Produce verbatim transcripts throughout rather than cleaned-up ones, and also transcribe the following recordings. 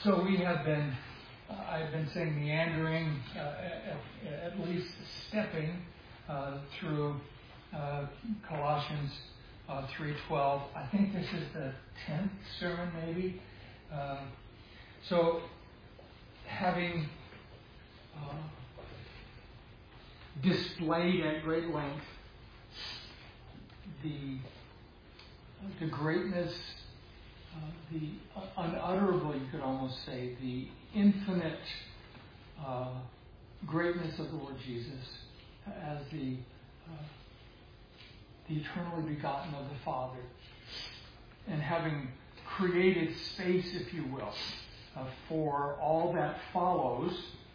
So we have been, uh, I've been saying meandering, uh, at, at least stepping uh, through uh, Colossians uh, three twelve. I think this is the tenth sermon, maybe. Uh, so having uh, displayed at great length the the greatness, uh, the unutterable, you could almost say, the infinite uh, greatness of the Lord Jesus as the uh, the eternally begotten of the Father, and having created space, if you will, uh, for all that follows,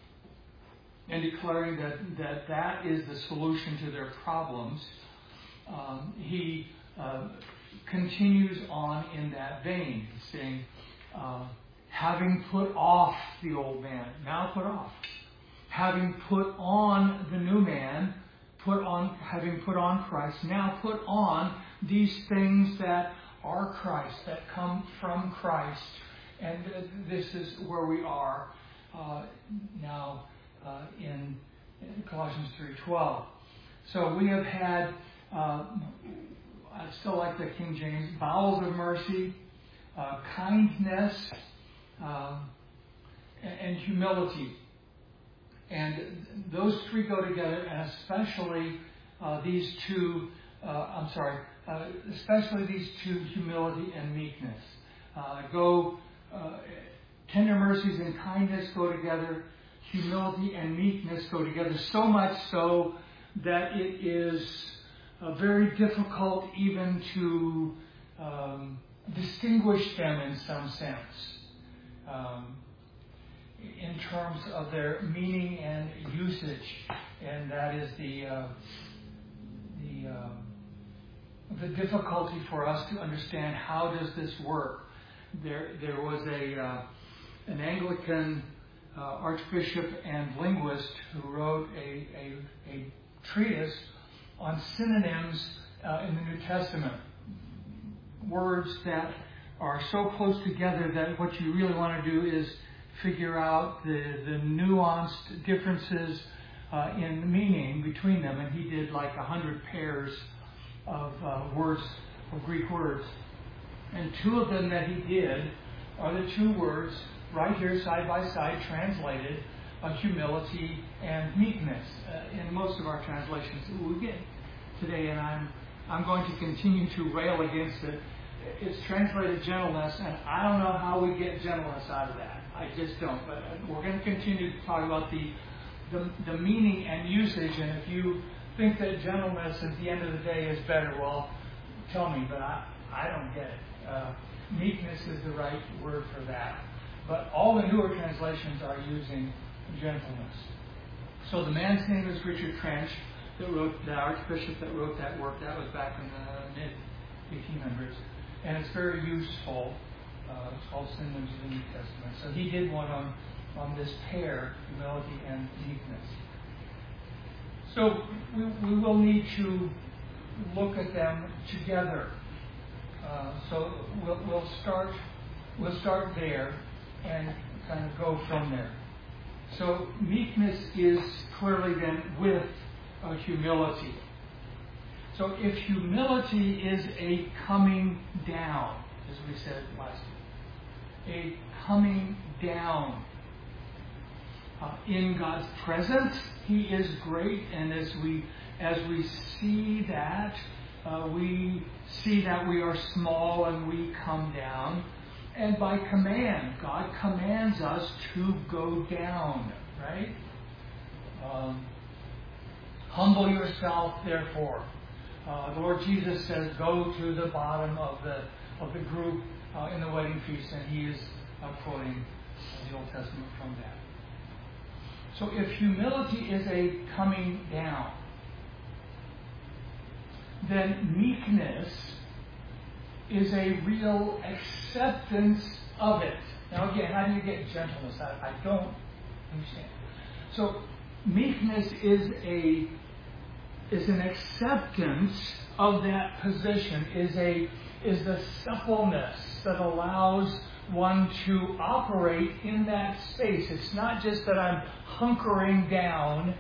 and declaring that that, that is the solution to their problems. Um, he uh, continues on in that vein, saying, uh, having put off the old man, now put off. Having put on the new man, put on, having put on Christ, now put on these things that are Christ, that come from Christ. And uh, this is where we are uh, now uh, in, in Colossians three twelve. So we have had, uh, I still like the King James, bowels of mercy, uh, kindness, uh, and, and humility. And those three go together, and especially uh, these two, uh, I'm sorry, uh, especially these two, humility and meekness. Uh, go, uh, tender mercies and kindness go together, humility and meekness go together, so much so that it is uh, very difficult even to um, distinguish them in some sense. Um, in terms of their meaning and usage, and that is the uh, the uh, the difficulty for us to understand how does this work. There there was a uh, an Anglican uh, archbishop and linguist who wrote a a, a treatise on synonyms uh, in the New Testament, words that are so close together that what you really want to do is figure out the, the nuanced differences uh, in meaning between them. And he did like a hundred pairs of uh, words, of Greek words. And two of them that he did are the two words right here side by side translated, uh, humility and meekness. Uh, in most of our translations we get today, and I'm, I'm going to continue to rail against it. It's translated gentleness, and I don't know how we get gentleness out of that. I just don't. But we're going to continue to talk about the, the the meaning and usage. And if you think that gentleness at the end of the day is better, well, tell me. But I, I don't get it. Uh, meekness is the right word for that. But all the newer translations are using gentleness. So the man's name is Richard Trench, that wrote the archbishop that wrote that work. That was back in the mid eighteen hundreds, and it's very useful. Uh, it's called Synonyms of the New Testament. So he did one on, on this pair, humility and meekness. So we, we will need to look at them together. Uh, so we'll, we'll start we'll start there and kind of go from there. So meekness is clearly then with uh, humility. So if humility is a coming down, as we said last week, a coming down uh, in God's presence, He is great, and as we as we see that, uh, we see that we are small and we come down, and by command, God commands us to go down. Right? Um, Humble yourself, therefore. Uh, the Lord Jesus says, "Go to the bottom of the of the group uh, in the wedding feast," and He is uh, quoting the Old Testament from that. So, if humility is a coming down, then meekness is a real acceptance of it. Now, again, how do you get gentleness? I, I don't understand. So, meekness is a is an acceptance of that position, is a is the suppleness that allows one to operate in that space. It's not just that I'm hunkering down.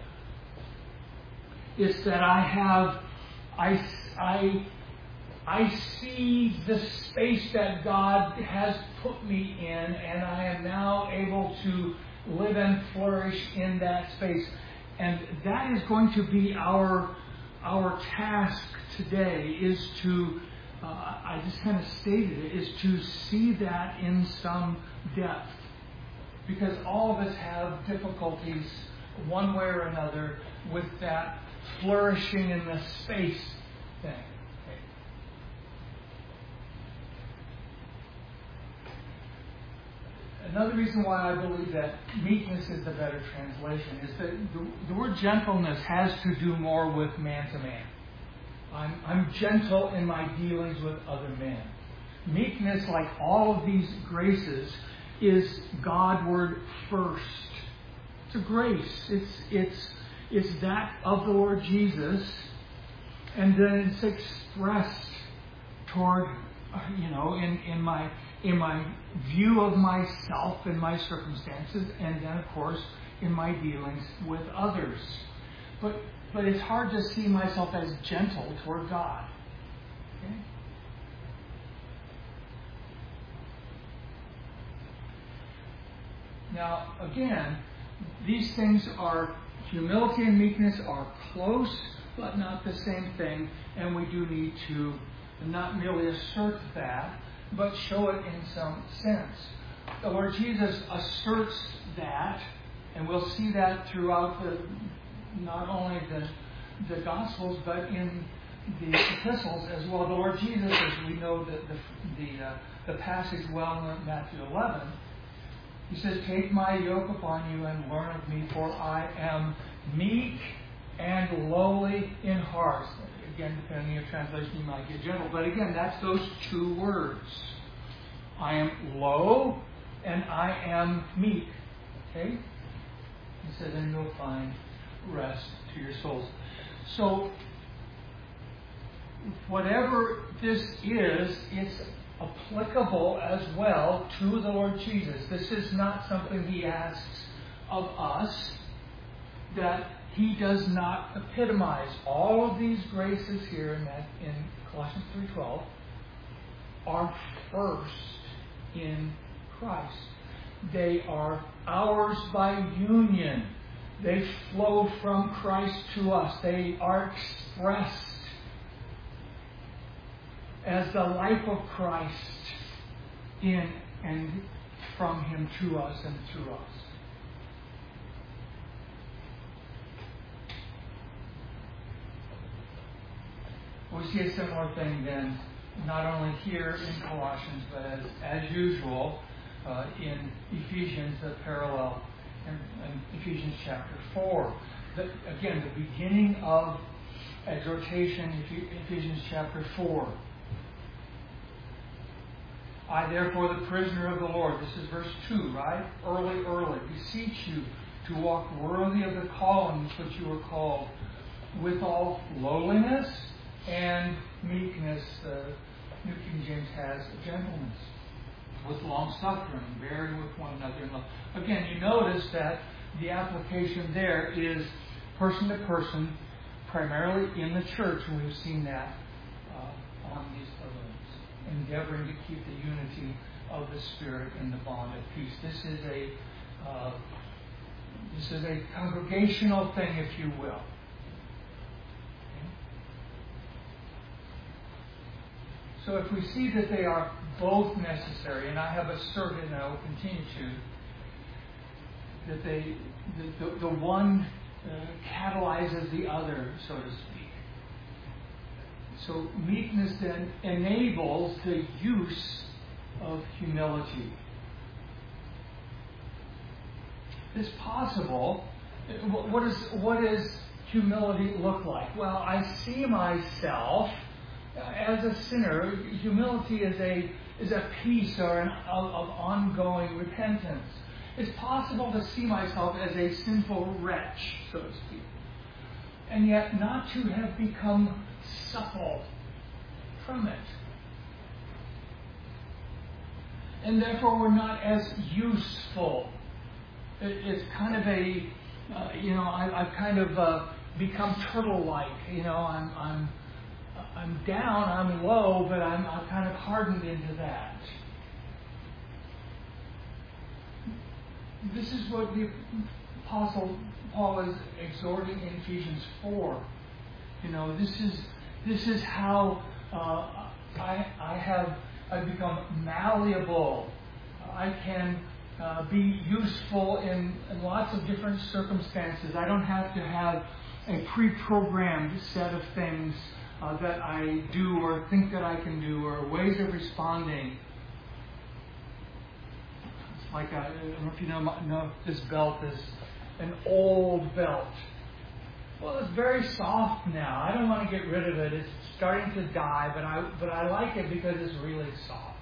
It's that I have, I, I, I see the space that God has put me in, and I am now able to live and flourish in that space. And that is going to be our our task today, is to, uh, I just kind of stated it, is to see that in some depth. Because all of us have difficulties one way or another with that flourishing in the space thing. Another reason why I believe that meekness is the better translation is that the, the word gentleness has to do more with man to man. I'm, I'm gentle in my dealings with other men. Meekness, like all of these graces, is Godward first. It's a grace. It's it's it's that of the Lord Jesus, and then it's expressed toward, you know, in, in my in my view of myself and my circumstances, and then, of course, in my dealings with others. But but it's hard to see myself as gentle toward God. Okay? Now, again, these things are, humility and meekness are close, but not the same thing, and we do need to not merely assert that, but show it in some sense. The Lord Jesus asserts that, and we'll see that throughout the, not only the, the Gospels, but in the epistles as well. The Lord Jesus, as we know the, the, the, uh, the passage well in Matthew eleven, He says, "Take my yoke upon you and learn of me, for I am meek and lowly in heart." Again, depending on your translation, you might get gentle. But again, that's those two words. I am low and I am meek. Okay? He says, and you'll find rest to your souls. So, whatever this is, it's applicable as well to the Lord Jesus. This is not something He asks of us that He does not epitomize. All of these graces here in that in Colossians three twelve are first in Christ. They are ours by union. They flow from Christ to us. They are expressed as the life of Christ in and from Him to us and through us. We see a similar thing then, not only here in Colossians, but as, as usual uh, in Ephesians, the parallel in, in Ephesians chapter four. The, again, the beginning of exhortation, Ephesians chapter four. "I, therefore, the prisoner of the Lord," this is verse two, right? Early, early. "Beseech you to walk worthy of the calling with which you were called, with all lowliness and meekness." Uh, New King James has gentleness. "With long suffering, bearing with one another in love." Again, you notice that the application there is person to person, primarily in the church, and we've seen that uh, on these levels. Endeavoring to keep the unity of the Spirit in the bond of peace. This is a uh, this is a congregational thing, if you will. Okay? So if we see that they are both necessary, and I have asserted, and I will continue to, that they the, the, the one uh, catalyzes the other, so to speak. So meekness then enables the use of humility. It's possible. What, is, what does humility look like? Well, I see myself as a sinner. Humility is a is a piece or an, of, of ongoing repentance. It's possible to see myself as a sinful wretch, so to speak, and yet not to have become supple from it. and therefore we're not as useful. It, it's kind of a, uh, you know, I, I've kind of uh, become turtle-like. You know, I'm, I'm, I'm down, I'm low, but I'm, I'm kind of hardened into that. This is what the Apostle Paul is exhorting in Ephesians four. You know, this is this is how uh, I I have I've become malleable. I can uh, be useful in, in lots of different circumstances. I don't have to have a pre-programmed set of things uh, that I do or think that I can do or ways of responding. Like, I don't know if you know, know this belt is an old belt. Well, it's very soft now. I don't want to get rid of it. It's starting to die, but I but I like it because it's really soft.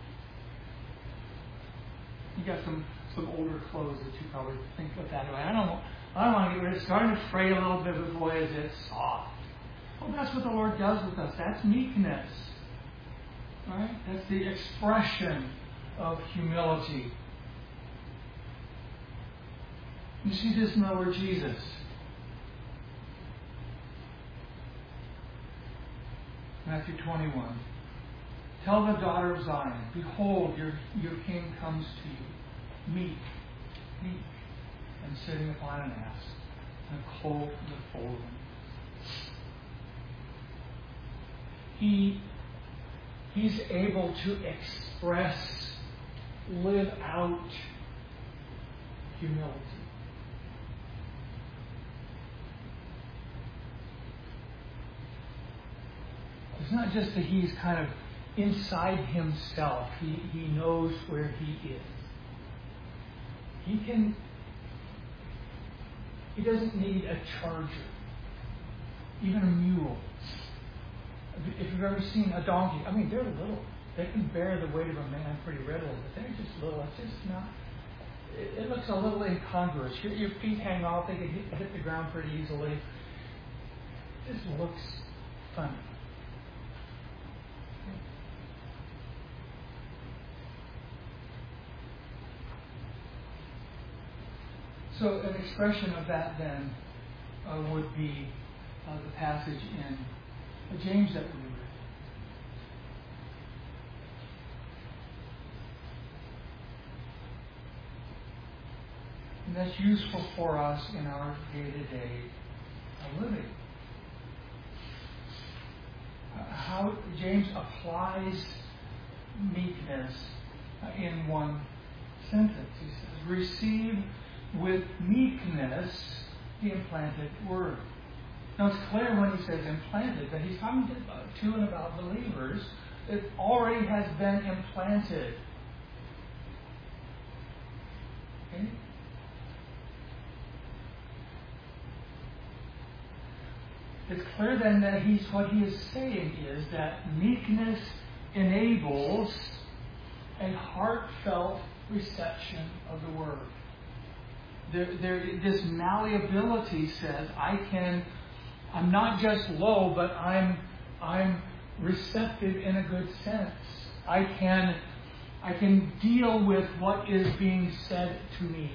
You got some, some older clothes that you probably think of that way. I don't I don't want to get rid of it. It's starting to fray a little bit, but boy, is it soft. Well, that's what the Lord does with us. That's meekness. Right? That's the expression of humility. You see this in the Lord Jesus. Matthew twenty-one. Tell the daughter of Zion, behold, your, your king comes to you, meek, meek, and sitting upon an ass, and a colt and a foal. He, he's able to express, live out humility. It's not just that he's kind of inside himself. He, he knows where he is. He can, he doesn't need a charger, even a mule. If you've ever seen a donkey, I mean, they're little. They can bear the weight of a man pretty readily, but they're just little. It's just not, it, it looks a little incongruous. Your, your feet hang off, they can hit, hit the ground pretty easily. It just looks funny. So an expression of that then uh, would be uh, the passage in uh, James that we read. And that's useful for us in our day-to-day uh, living. Uh, how James applies meekness uh, in one sentence. He says, receive with meekness the implanted word. Now it's clear when he says implanted that he's talking to, to and about believers. It already has been implanted. Okay? It's clear then that he's what he is saying is that meekness enables a heartfelt reception of the word. There, there, this malleability says, I can, I'm not just low, but I'm, I'm receptive in a good sense. I can, I can deal with what is being said to me.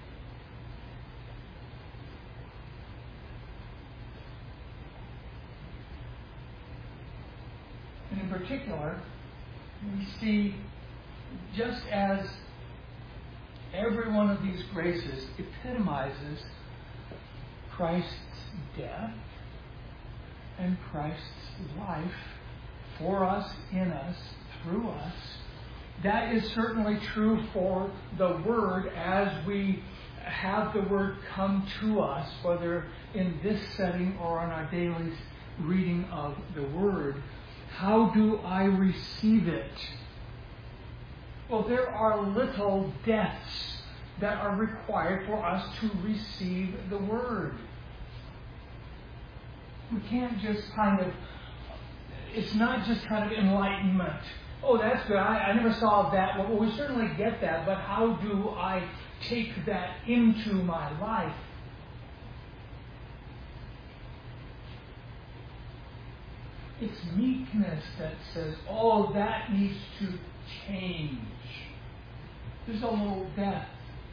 And in particular, we see just as every one of these graces epitomizes Christ's death and Christ's life for us, in us, through us. That is certainly true for the Word as we have the Word come to us, whether in this setting or on our daily reading of the Word. How do I receive it? Well, there are little deaths that are required for us to receive the Word. We can't just kind of, it's not just kind of enlightenment. Oh, that's good. I, I never saw that. Well, we certainly get that, but how do I take that into my life? It's meekness that says, oh, that needs to change. There's a little death.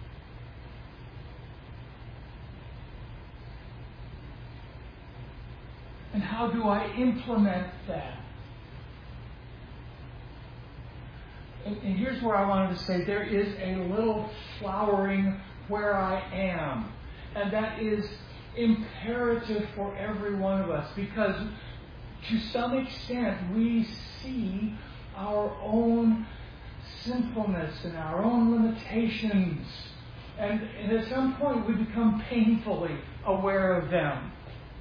And how do I implement that? And, and here's where I wanted to say there is a little flowering where I am. And that is imperative for every one of us, because to some extent we see our own sinfulness and our own limitations. And, and at some point we become painfully aware of them.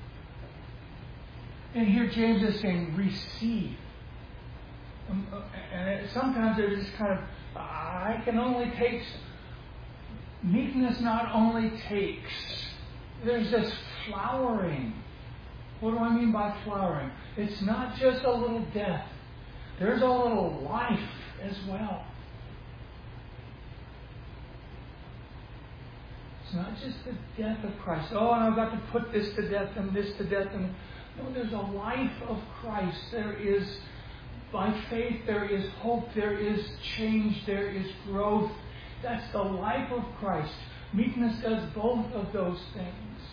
And here James is saying, receive. Um, and sometimes it just kind of, I can only take, meekness not only takes, there's this flowering. What do I mean by flowering? It's not just a little death. There's a little life as well. It's not just the death of Christ. Oh, and I've got to put this to death and this to death. And no, there's a life of Christ. There is, by faith, there is hope. There is change. There is growth. That's the life of Christ. Meekness does both of those things.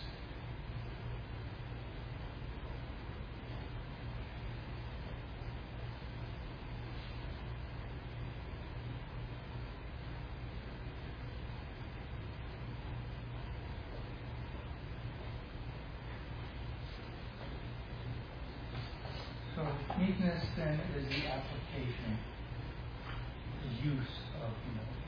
Meekness, then, is the application, the use of humility.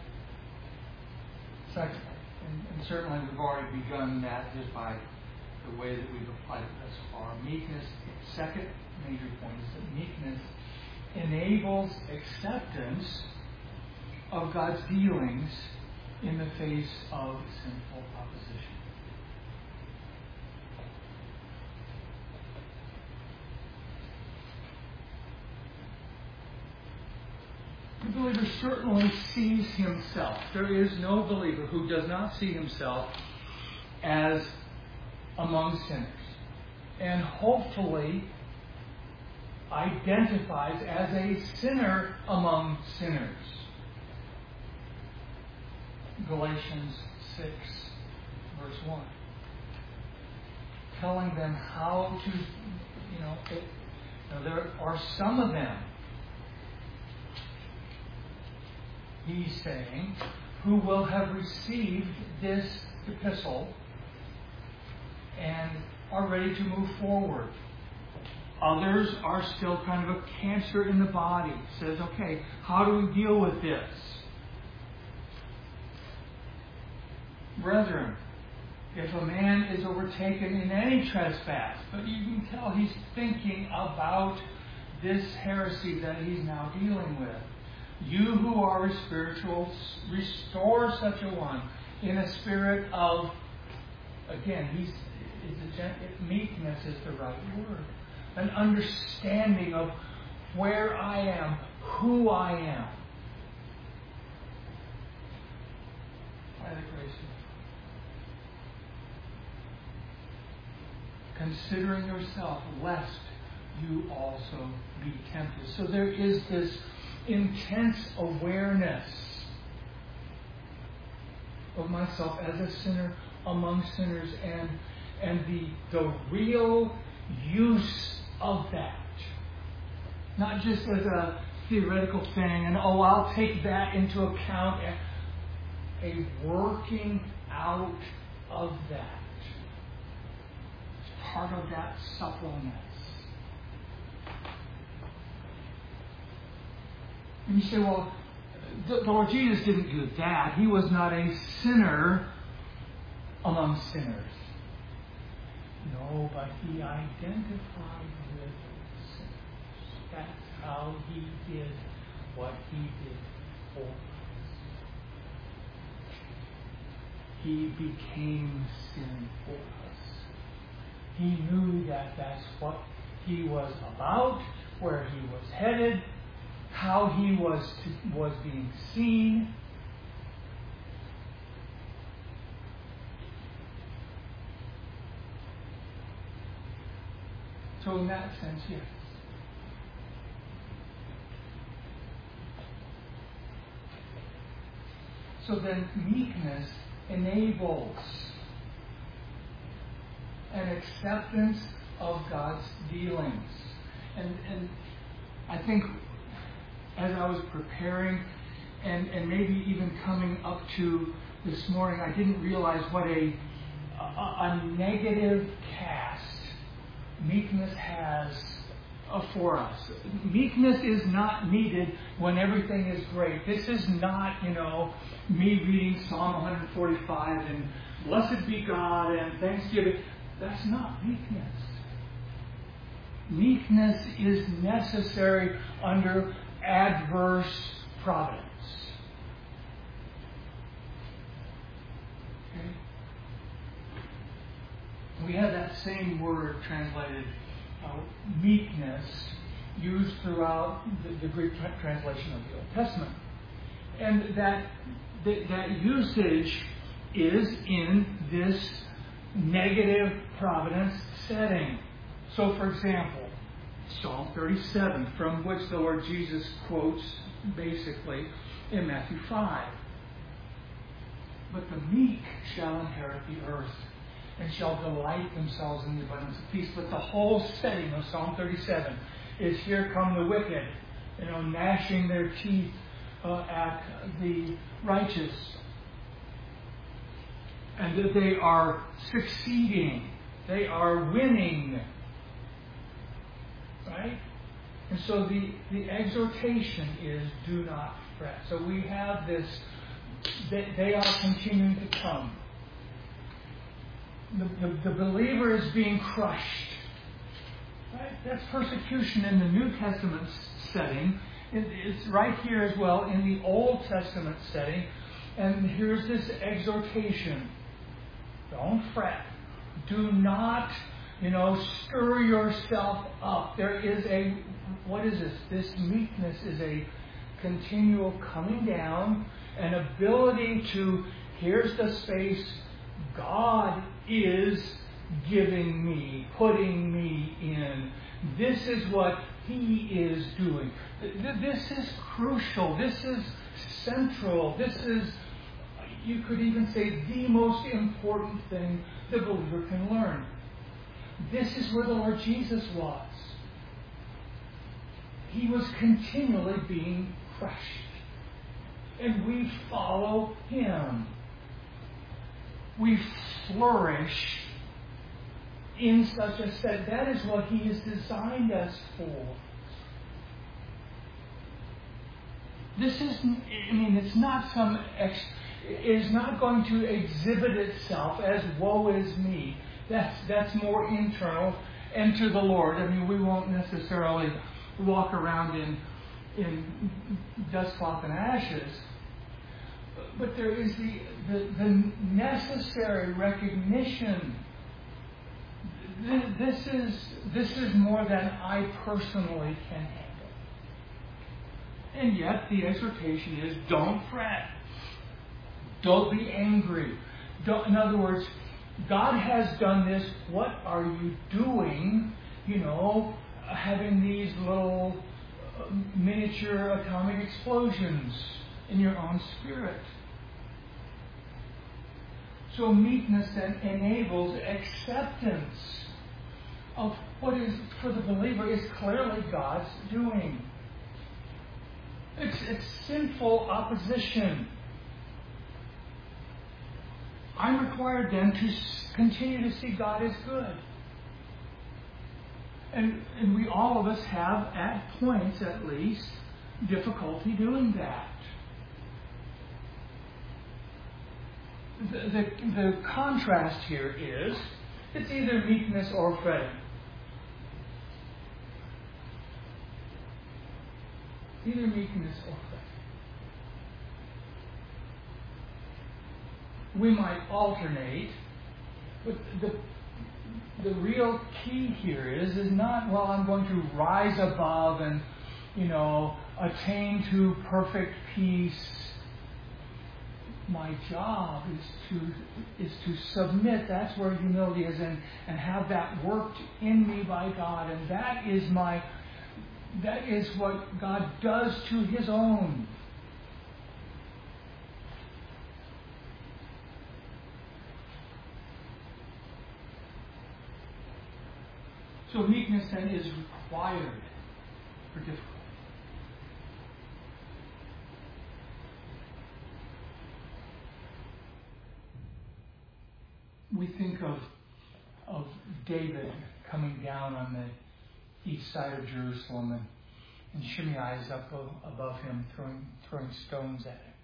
Second, and, and certainly we've already begun that just by the way that we've applied it thus far. Meekness, second major point is that meekness enables acceptance of God's dealings in the face of sinful opposition. The believer certainly sees himself. There is no believer who does not see himself as among sinners, and hopefully identifies as a sinner among sinners. Galatians six, verse one. Telling them how to, you know, it, you know, there are some of them, he's saying, who will have received this epistle and are ready to move forward. Others are still kind of a cancer in the body. Says, okay, how do we deal with this? Brethren, if a man is overtaken in any trespass, but you can tell he's thinking about this heresy that he's now dealing with, you who are spiritual, restore such a one in a spirit of, again, he's, it's a, meekness is the right word, an understanding of where I am, who I am. By the grace of God. Considering yourself, lest you also be tempted. So there is this intense awareness of myself as a sinner among sinners, and and the the real use of that, not just as a theoretical thing and oh I'll take that into account, a working out of that. It's part of that suppleness. And you say, well, the Lord Jesus didn't do that. He was not a sinner among sinners. No, but he identified with sinners. That's how he did what he did for us. He became sin for us. He knew that that's what he was about, where he was headed, how he was to, was being seen. So in that sense, yes. So then meekness enables an acceptance of God's dealings. And, and I think as I was preparing and, and maybe even coming up to this morning, I didn't realize what a, a, a negative cast meekness has uh, for us. Meekness is not needed when everything is great. This is not, you know, me reading Psalm one forty-five and blessed be God and thanksgiving. That's not meekness. Meekness is necessary under adverse providence. Okay? We have that same word translated uh, meekness used throughout the, the Greek tra- translation of the Old Testament. And that, that, that usage is in this negative providence setting. So, for example, Psalm thirty-seven, from which the Lord Jesus quotes basically in Matthew five. But the meek shall inherit the earth and shall delight themselves in the abundance of peace. But the whole setting of Psalm thirty-seven is here come the wicked, you know, gnashing their teeth uh, at the righteous. And that they are succeeding. They are winning. Right? And so the, the exhortation is do not fret. So we have this, they, they are continuing to come. The, the, the believer is being crushed. Right? That's persecution in the New Testament setting. It, it's right here as well in the Old Testament setting. And here's this exhortation. Don't fret. Do not, you know, stir yourself up. There is a, what is this? This meekness is a continual coming down, an ability to, here's the space God is giving me, putting me in. This is what He is doing. This is crucial. This is central. This is, you could even say, the most important thing the believer can learn. This is where the Lord Jesus was. He was continually being crushed. And we follow Him. We flourish in such a set. That is what He has designed us for. This is, I mean, it's not some, ex, it is not going to exhibit itself as woe is me. That's, that's more internal and to the Lord. I mean, we won't necessarily walk around in, in dust, cloth, and ashes. But there is the, the, the necessary recognition. This is, this is more than I personally can handle. And yet the exhortation is don't fret. Don't be angry. Don't, in other words, God has done this. What are you doing? You know, having these little miniature atomic explosions in your own spirit. So meekness then enables acceptance of what is, for the believer, is clearly God's doing. It's, it's sinful opposition. I'm required then to continue to see God as good. And, and we, all of us have, at points at least, difficulty doing that. The, the, the contrast here is, it's either meekness or fretting. Either meekness or fretting. We might alternate, but the the real key here is is not, well, I'm going to rise above and, you know, attain to perfect peace. My job is to is to submit. That's where humility is, and, and have that worked in me by God. And that is my that is what God does to His own. So meekness then is required for difficulty. We think of, of David coming down on the east side of Jerusalem, and, and Shimei is up above him throwing, throwing stones at him.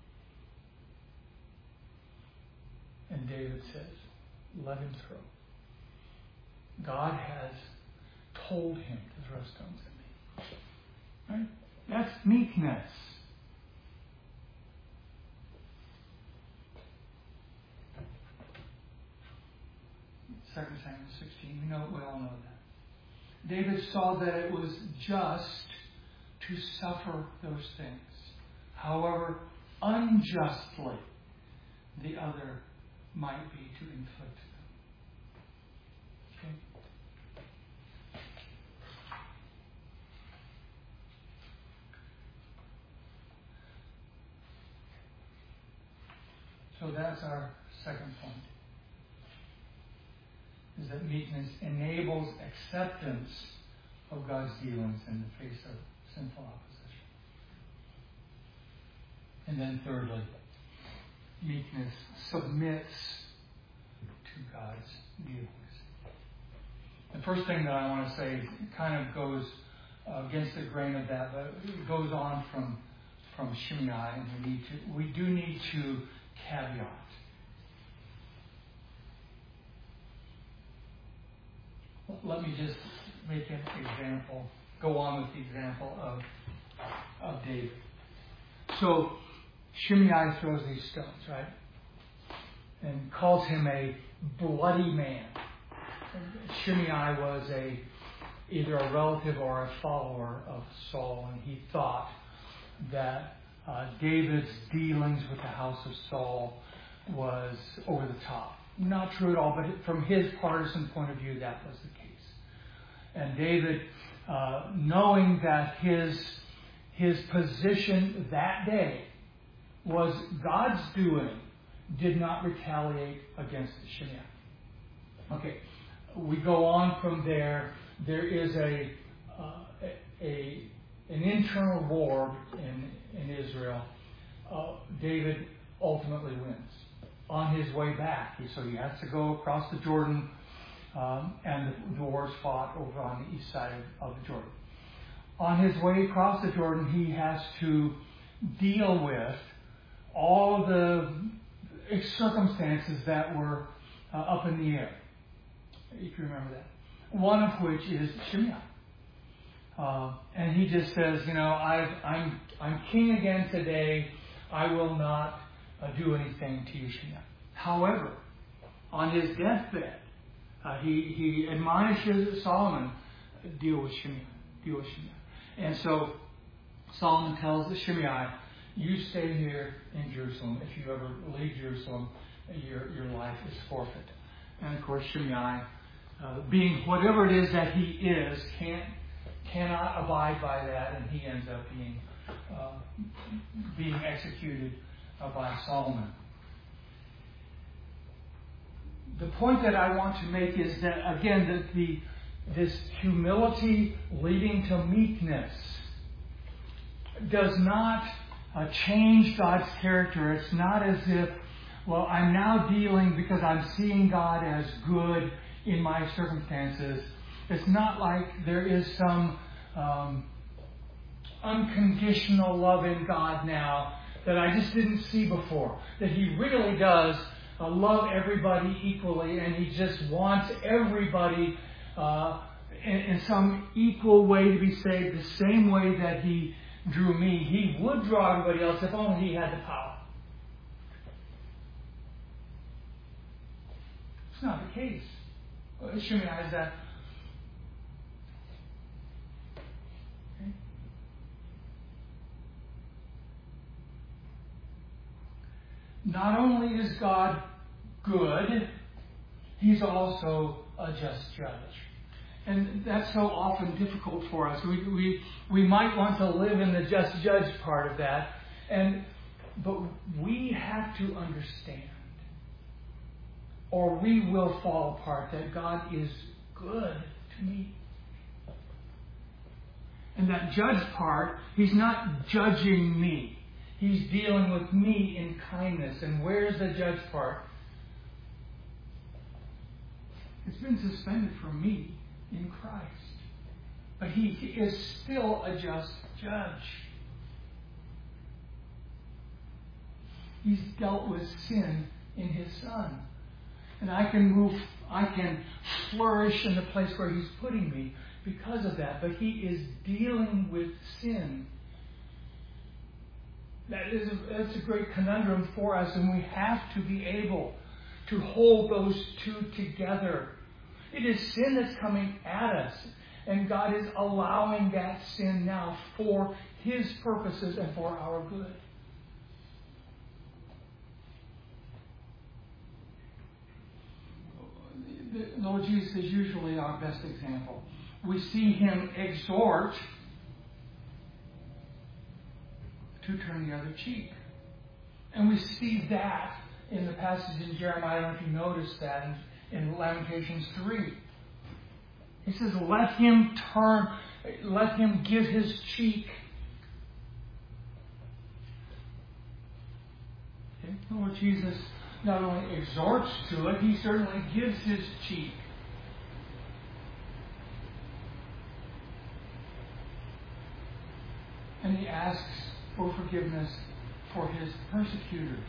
And David says, let him throw. God has told him to throw stones at me. Right? That's meekness. Second Samuel sixteen, we know, we all know that. David saw that it was just to suffer those things, however unjustly the other might be to inflict them. Okay? So that's our second point. Is that meekness enables acceptance of God's dealings in the face of sinful opposition. And then thirdly, meekness submits to God's dealings. The first thing that I want to say kind of goes against the grain of that, but it goes on from, from Shimei, and we need to, we do need to caveat. Let me just make an example, go on with the example of, of David. So Shimei throws these stones, right? And calls him a bloody man. Shimei was a either a relative or a follower of Saul, and he thought that uh, David's dealings with the house of Saul was over the top. Not true at all, but from his partisan point of view, that was the case. And David, uh, knowing that his, his position that day was God's doing, did not retaliate against Shimei. Okay, we go on from there. There is a, uh, a an internal war in, in Israel. Uh, David ultimately wins. On his way back, so he has to go across the Jordan, um, and the, the war is fought over on the east side of, of the Jordan. On his way across the Jordan, he has to deal with all the circumstances that were uh, up in the air, if you remember that. One of which is Shimei. Uh, and he just says, you know, I've, I'm I'm king again today. I will not Uh, do anything to you, Shimei. However, on his deathbed, uh, he he admonishes Solomon, deal with Shimei, deal with Shimei. And so Solomon tells the Shimei, you stay here in Jerusalem. If you ever leave Jerusalem, your your life is forfeit. And of course, Shimei, uh, being whatever it is that he is, can't cannot abide by that, and he ends up being uh, being executed Uh, by Solomon. The point that I want to make is that, again, that the this humility leading to meekness does not uh, change God's character. It's not as if, well, I'm now dealing because I'm seeing God as good in my circumstances. It's not like there is some um, unconditional love in God now that I just didn't see before. That He really does uh, love everybody equally, and He just wants everybody uh, in, in some equal way to be saved, the same way that He drew me. He would draw everybody else if only He had the power. It's not the case. Shimei is that. Not only is God good, He's also a just judge. And that's so often difficult for us. We, we, we might want to live in the just judge part of that. And, but we have to understand, or we will fall apart, that God is good to to me. And that judge part, he's not judging me. He's dealing with me in kindness. And where's the judge part? It's been suspended for me in Christ. But he is still a just judge. He's dealt with sin in His Son. And I can move, I can flourish in the place where He's putting me because of that. But He is dealing with sin. That is a, that's a great conundrum for us, and we have to be able to hold those two together. It is sin that's coming at us, and God is allowing that sin now for His purposes and for our good. The Lord Jesus is usually our best example. We see Him exhort to turn the other cheek. And we see that in the passage in Jeremiah. I don't know if you noticed that in, in Lamentations three. He says, let him turn, let him give his cheek. Okay? The Lord Jesus not only exhorts to it, He certainly gives His cheek. And He asks for forgiveness for His persecutors.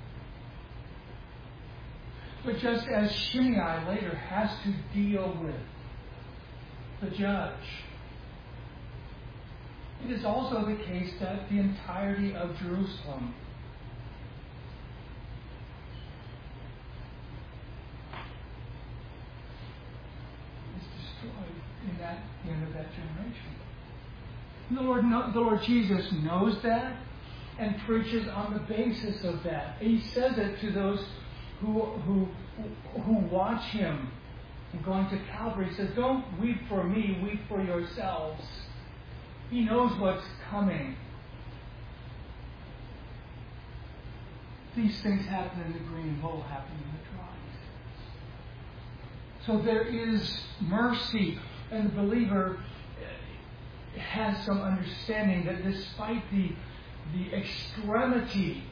But just as Shimei later has to deal with the judge, it is also the case that the entirety of Jerusalem is destroyed in that end of that generation. The Lord, the Lord Jesus knows that and preaches on the basis of that. He says it to those who who who watch Him going to Calvary. He says, don't weep for me, weep for yourselves. He knows what's coming. These things happen in the green, what will happen in the dry? So there is mercy, and the believer has some understanding that despite the, the extremity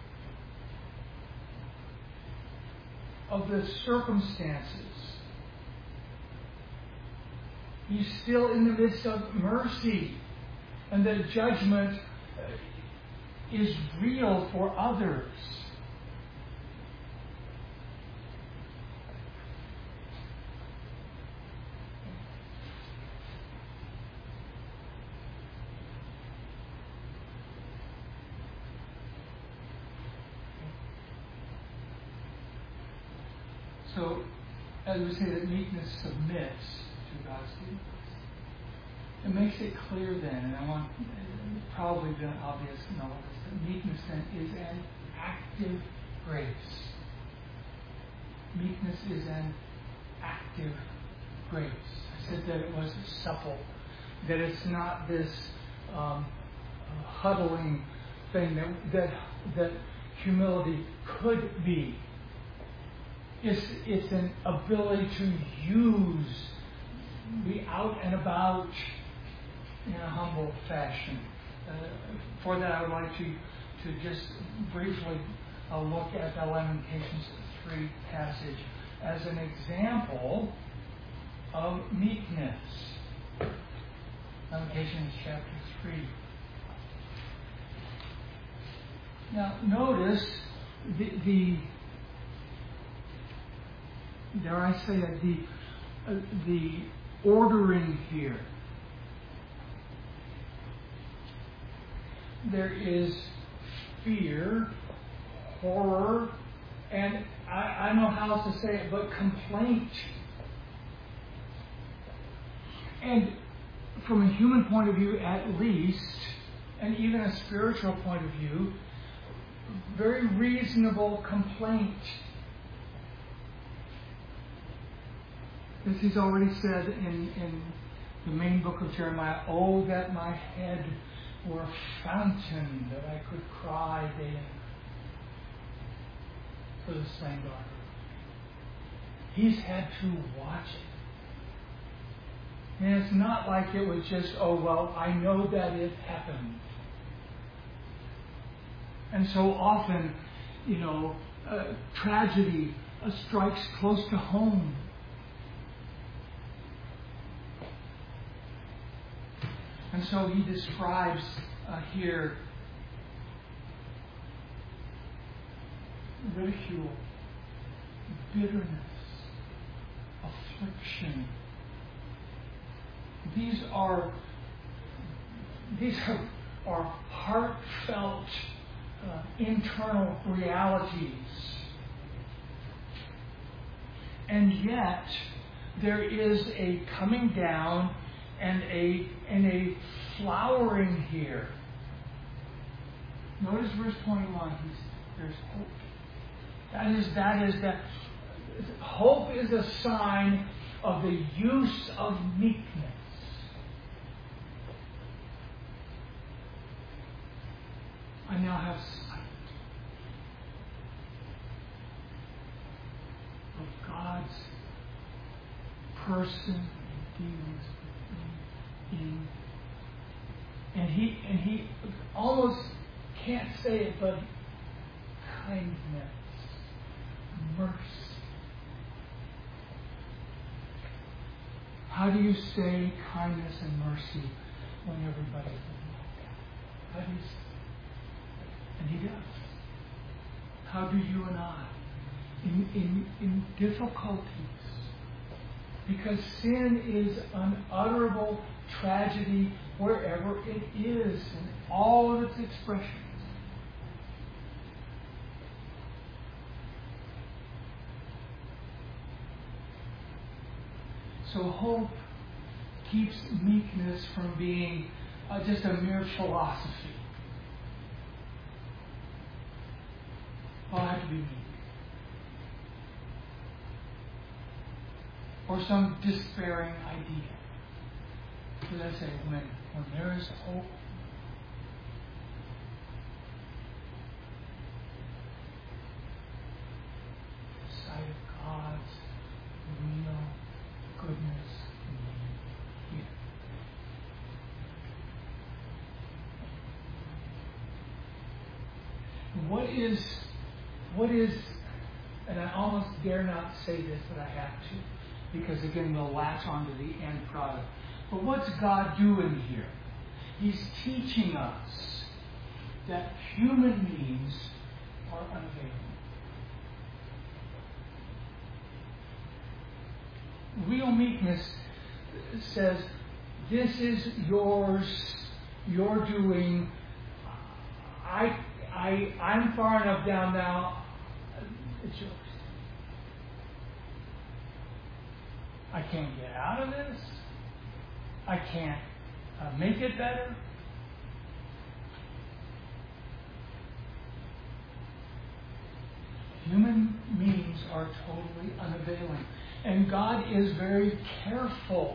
of the circumstances, He's still in the midst of mercy, and that judgment is real for others. So, as we say, that meekness submits to God's will. It makes it clear then, and I want it's probably been obvious in all of this, that meekness then is an active grace. Meekness is an active grace. I said that it was supple, that it's not this um, huddling thing that, that that humility could be. It's, it's an ability to use, be out and about in a humble fashion. Uh, for that, I would like to, to just briefly uh, look at the Lamentations three passage as an example of meekness. Lamentations chapter three. Now, notice the, the dare I say it, the, uh, the ordering here. There is fear, horror, and I, I don't know how else to say it, but complaint. And from a human point of view at least, and even a spiritual point of view, very reasonable complaint. As he's already said in, in the main book of Jeremiah, oh, that my head were a fountain, that I could cry day and night for the slain daughter. He's had to watch it. And it's not like it was just, oh, well, I know that it happened. And so often, you know, uh, tragedy uh, strikes close to home. And so he describes uh, here ridicule, bitterness, affliction. These are these are, are heartfelt uh, internal realities. And yet there is a coming down and a and a flowering here. Notice verse twenty-one. He's, there's hope. That is that is that hope is a sign of the use of meekness. I now have sight of God's person and dealings with me. In, and he and he almost can't say it, but kindness, mercy. How do you say kindness and mercy when everybody's like that? How do you say? And he does. How do you and I? In, in, in difficulties. Because sin is unutterable tragedy wherever it is, in all of its expressions. So hope keeps meekness from being uh, just a mere philosophy. Oh, I have to be meek. Or some despairing idea. What did I say? When, when there is hope, the sight of God's real goodness in me here. What is What is, and I almost dare not say this, but I have to, because again we'll latch on to the end product. But what's God doing here? He's teaching us that human needs are unavailable. Real meekness says, this is yours, you're doing, I I, I'm far enough down now, it's yours. I can't get out of this. I can't uh, make it better. Human means are totally unavailing. And God is very careful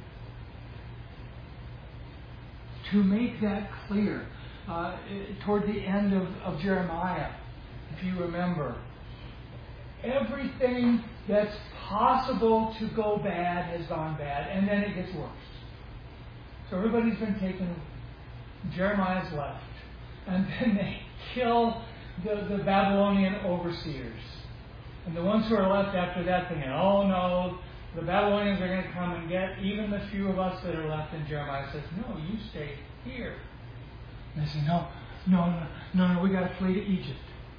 to make that clear. Uh, toward the end of, of Jeremiah, if you remember, everything that's possible to go bad has gone bad, and then it gets worse. So everybody's been taken, Jeremiah's left, and then they kill the, the Babylonian overseers. And the ones who are left after that thinking, oh no, the Babylonians are going to come and get even the few of us that are left. And Jeremiah says, no, you stay here. And they say, no, no, no, no, no, we got to flee to Egypt.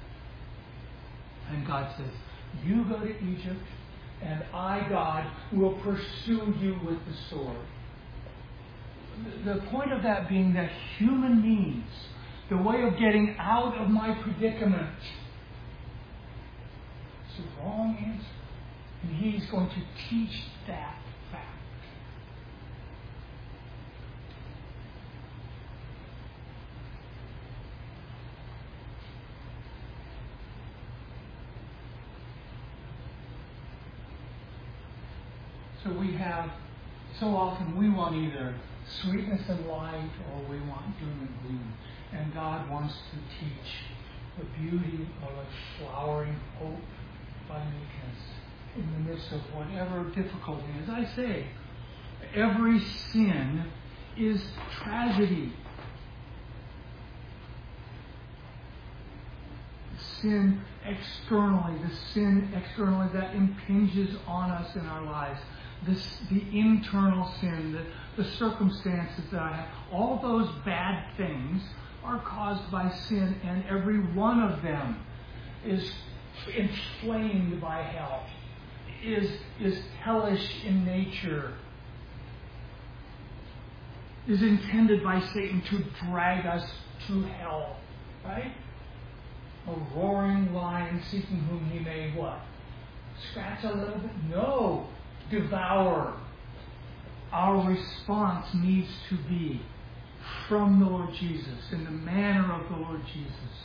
And God says, you go to Egypt, and I, God, will pursue you with the sword. The point of that being that human means, the way of getting out of my predicament, it's the wrong answer. And He's going to teach that fact. So we have, so often we want either sweetness and light or we want doom and gloom. And God wants to teach the beauty of a flowering hope by meekness in the midst of whatever difficulty. As I say, Every sin is tragedy. Sin externally, the sin externally that impinges on us in our lives, this, the internal sin, the, the circumstances that I have, all those bad things are caused by sin, and every one of them is inflamed by hell, is, is hellish in nature, is intended by Satan to drag us to hell, right? A roaring lion seeking whom he may what? Scratch a little bit? No. Devour. Our response needs to be from the Lord Jesus, in the manner of the Lord Jesus.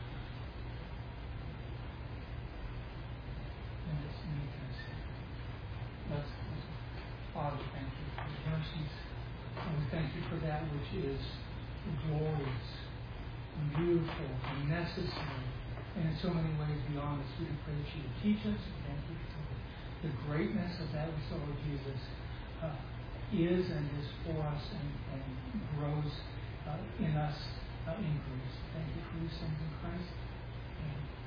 And let's meet us. Let's, let's, Father, thank you for your mercies. And we thank you for that which is glorious and beautiful and necessary, and in so many ways beyond us. We pray that you would teach us. Thank you for the greatness of that which the Lord Jesus uh, is and is for us and, and grows uh, in us uh, in grace. Thank you for these things in Christ. Amen.